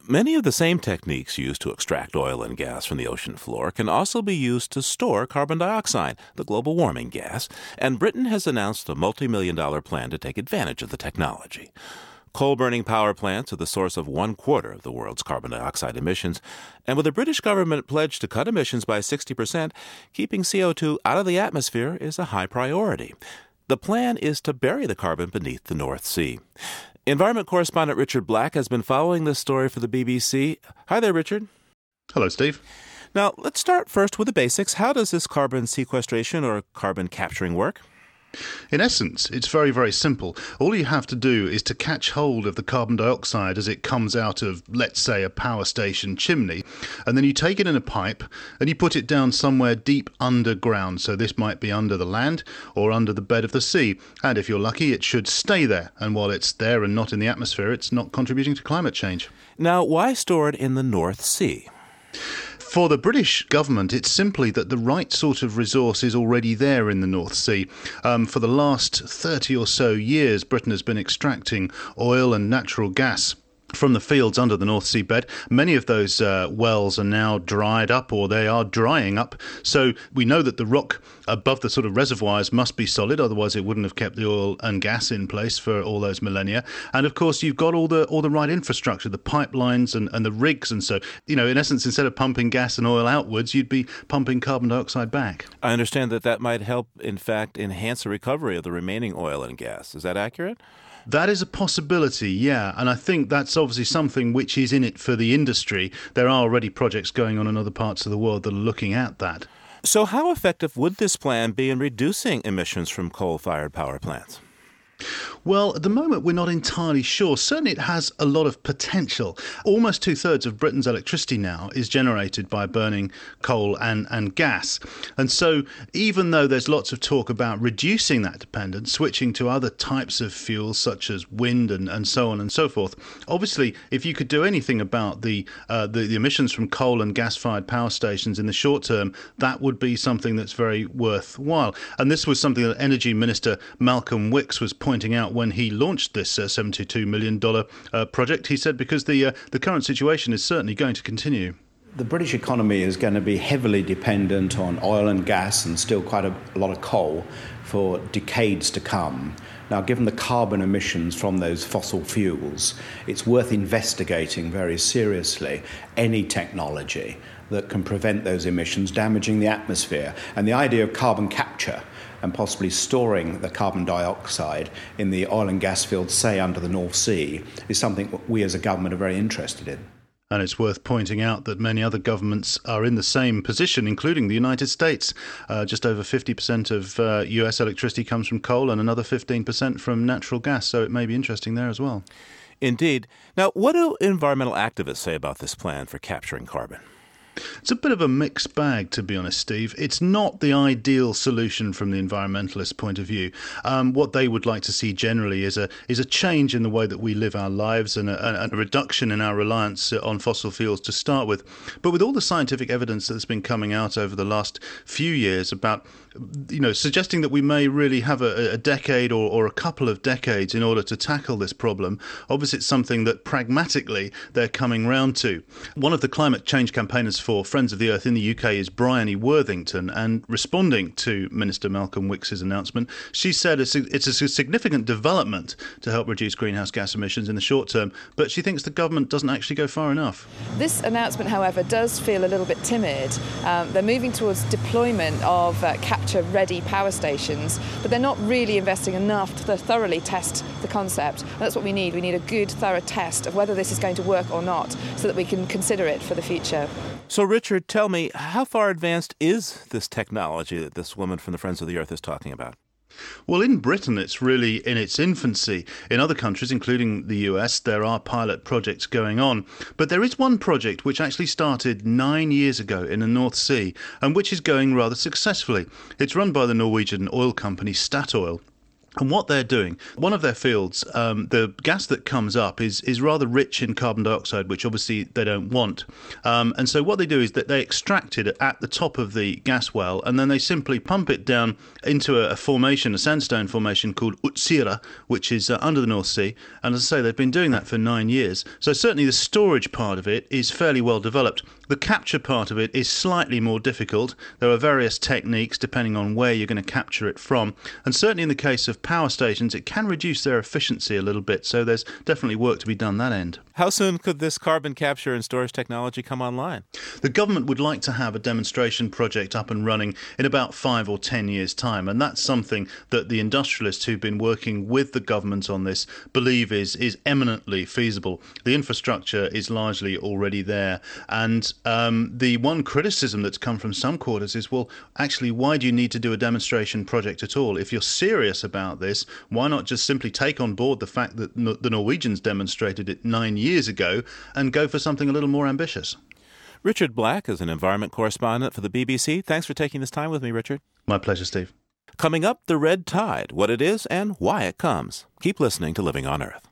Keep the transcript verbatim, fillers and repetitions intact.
Many of the same techniques used to extract oil and gas from the ocean floor can also be used to store carbon dioxide, the global warming gas, and Britain has announced a multi-million dollar plan to take advantage of the technology. Coal-burning power plants are the source of one quarter of the world's carbon dioxide emissions, and with the British government pledged to cut emissions by sixty percent, keeping C O two out of the atmosphere is a high priority. The plan is to bury the carbon beneath the North Sea. Environment correspondent Richard Black has been following this story for the B B C. Hi there, Richard. Hello, Steve. Now, let's start first with the basics. How does this carbon sequestration or carbon capturing work? In essence, it's very, very simple. All you have to do is to catch hold of the carbon dioxide as it comes out of, let's say, a power station chimney, and then you take it in a pipe and you put it down somewhere deep underground. So this might be under the land or under the bed of the sea. And if you're lucky, it should stay there. And while it's there and not in the atmosphere, it's not contributing to climate change. Now, why store it in the North Sea? For the British government, it's simply that the right sort of resource is already there in the North Sea. Um, for the last thirty or so years, Britain has been extracting oil and natural gas from the fields under the North Sea bed. Many of those uh, wells are now dried up, or they are drying up. So we know that the rock above the sort of reservoirs must be solid, otherwise it wouldn't have kept the oil and gas in place for all those millennia. And of course, you've got all the all the right infrastructure, the pipelines and, and the rigs. And so, you know, in essence, instead of pumping gas and oil outwards, you'd be pumping carbon dioxide back. I understand that that might help, in fact, enhance the recovery of the remaining oil and gas. Is that accurate? That is a possibility, yeah, and I think that's obviously something which is in it for the industry. There are already projects going on in other parts of the world that are looking at that. So how effective would this plan be in reducing emissions from coal-fired power plants? Well, at the moment, we're not entirely sure. Certainly, it has a lot of potential. Almost two-thirds of Britain's electricity now is generated by burning coal and, and gas. And so even though there's lots of talk about reducing that dependence, switching to other types of fuels such as wind and, and so on and so forth, obviously, if you could do anything about the, uh, the, the emissions from coal and gas-fired power stations in the short term, that would be something that's very worthwhile. And this was something that Energy Minister Malcolm Wicks was pointing out when he launched this uh, seventy-two million dollars uh, project. He said because the uh, the current situation is certainly going to continue. The British economy is going to be heavily dependent on oil and gas and still quite a, a lot of coal for decades to come. Now, given the carbon emissions from those fossil fuels, it's worth investigating very seriously any technology that can prevent those emissions damaging the atmosphere. And the idea of carbon capture and possibly storing the carbon dioxide in the oil and gas fields, say under the North Sea, is something that we as a government are very interested in. And it's worth pointing out that many other governments are in the same position, including the United States. Uh, just over fifty percent of uh, U S electricity comes from coal and another fifteen percent from natural gas, so it may be interesting there as well. Indeed. Now, what do environmental activists say about this plan for capturing carbon? It's a bit of a mixed bag, to be honest, Steve. It's not the ideal solution from the environmentalist point of view. Um, what they would like to see generally is a is a change in the way that we live our lives and a, and a reduction in our reliance on fossil fuels to start with. But with all the scientific evidence that's been coming out over the last few years about, you know, suggesting that we may really have a, a decade or, or a couple of decades in order to tackle this problem, obviously it's something that pragmatically they're coming round to. One of the climate change campaigners for Friends of the Earth in the U K is Bryony Worthington, and responding to Minister Malcolm Wicks' announcement, she said it's a, it's a significant development to help reduce greenhouse gas emissions in the short term, but she thinks the government doesn't actually go far enough. This announcement, however, does feel a little bit timid. Um, they're moving towards deployment of uh, capture-ready power stations, but they're not really investing enough to thoroughly test the concept. And that's what we need. We need a good, thorough test of whether this is going to work or not, so that we can consider it for the future. So, Richard, tell me, how far advanced is this technology that this woman from the Friends of the Earth is talking about? Well, in Britain, it's really in its infancy. In other countries, including the U S, there are pilot projects going on. But there is one project which actually started nine years ago in the North Sea and which is going rather successfully. It's run by the Norwegian oil company Statoil. And what they're doing, one of their fields, um, the gas that comes up is is rather rich in carbon dioxide, which obviously they don't want. Um, and so what they do is that they extract it at the top of the gas well, and then they simply pump it down into a, a formation, a sandstone formation called Utsira, which is uh, under the North Sea. And as I say, they've been doing that for nine years. So certainly the storage part of it is fairly well developed. The capture part of it is slightly more difficult. There are various techniques depending on where you're going to capture it from. And certainly in the case of power stations, it can reduce their efficiency a little bit. So there's definitely work to be done that end. How soon could this carbon capture and storage technology come online? The government would like to have a demonstration project up and running in about five or ten years' time. And that's something that the industrialists who've been working with the government on this believe is, is eminently feasible. The infrastructure is largely already there. And um, the one criticism that's come from some quarters is, well, actually, why do you need to do a demonstration project at all? If you're serious about this, why not just simply take on board the fact that no- the Norwegians demonstrated it nine years ago and go for something a little more ambitious? Richard Black is an environment correspondent for the B B C. Thanks for taking this time with me, Richard. My pleasure, Steve. Coming up, the red tide, what it is and why it comes. Keep listening to Living on Earth.